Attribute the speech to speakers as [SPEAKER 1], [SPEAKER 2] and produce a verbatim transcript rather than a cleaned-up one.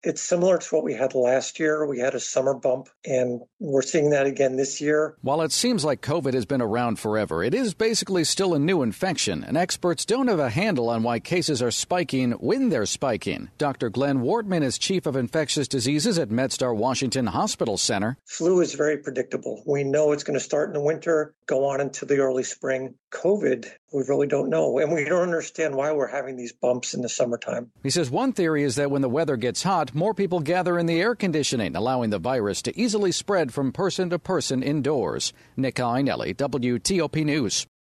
[SPEAKER 1] It's similar to what we had last year. We had a summer bump, and we're seeing that again this year.
[SPEAKER 2] While it seems like COVID has been around forever, it is basically still a new infection, and experts don't have a handle on why cases are spiking when they're spiking. Doctor Glenn Wortman is chief of infectious diseases at MedStar Washington Hospital Center.
[SPEAKER 1] Flu is very predictable. We know it's going to start in the winter, go on into the early spring. COVID, we really don't know, and we don't understand why we're having these bumps in the summertime.
[SPEAKER 2] He says one theory is that when the weather gets hot, more people gather in the air conditioning, allowing the virus to easily spread from person to person indoors. Nick Iannelli, W T O P News.